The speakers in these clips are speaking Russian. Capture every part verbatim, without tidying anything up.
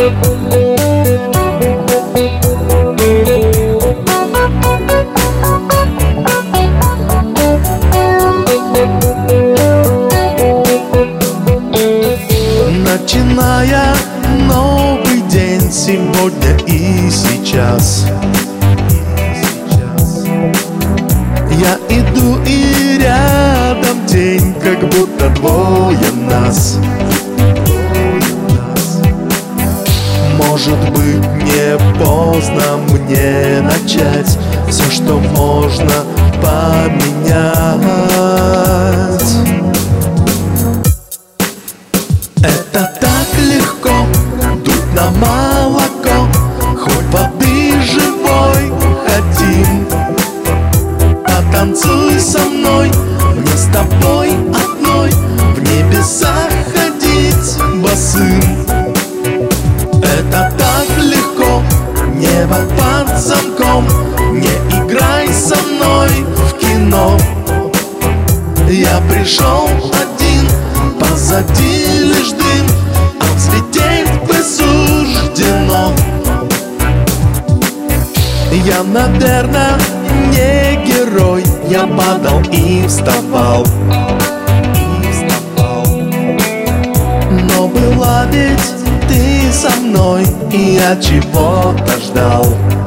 Начиная новый день сегодня и сейчас, я иду и рядом тень, как будто двое нас. Может быть, не поздно мне начать все, что можно поменять. Это так легко, дуть на молоко, хоть воды живой хотим. Потанцуй со мной, мне с тобой одной в небесах ходить босым. Это так легко, небо под замком, не играй со мной в кино. Я пришел один, позади лишь дым, а взлететь бы суждено. Я, наверное, не герой, я падал и вставал, и вставал. Но была ведь ты со мной, и я чего-то ждал.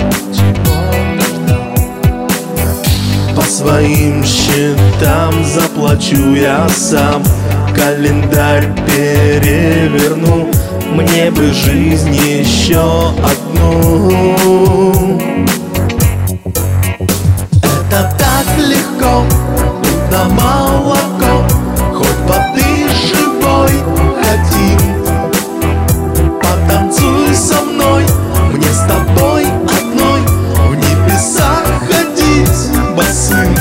По своим счетам заплачу я сам, календарь переверну, мне бы жизнь еще одну. Это так легко, тут на молоко, хоть воды живой хотим. Потанцуй со мной, мне с тобой одной в небесах ходить босым.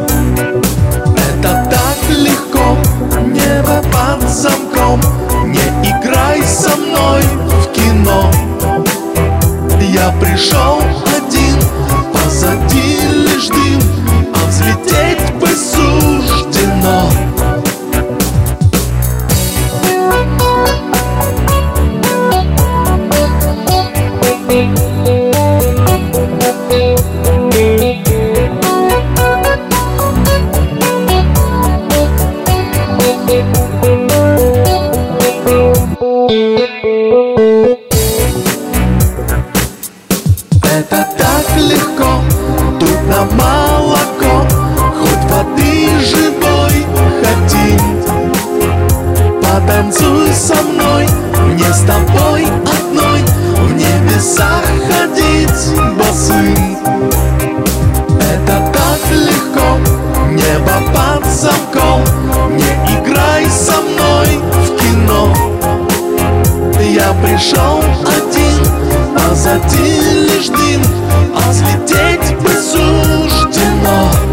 Это так легко, небо под замком, не играй со мной в кино. Я пришел один, позади лишь дым, а взлететь бы суждено. Это так легко, тут на молоко, хоть воды живой хотим. Потанцуй со мной, мне с тобой одной в небесах ходить босым. Это так легко, небо под замком, не играй со мной в кино. Я пришел один, позади лишь дым, а взлететь бы суждено.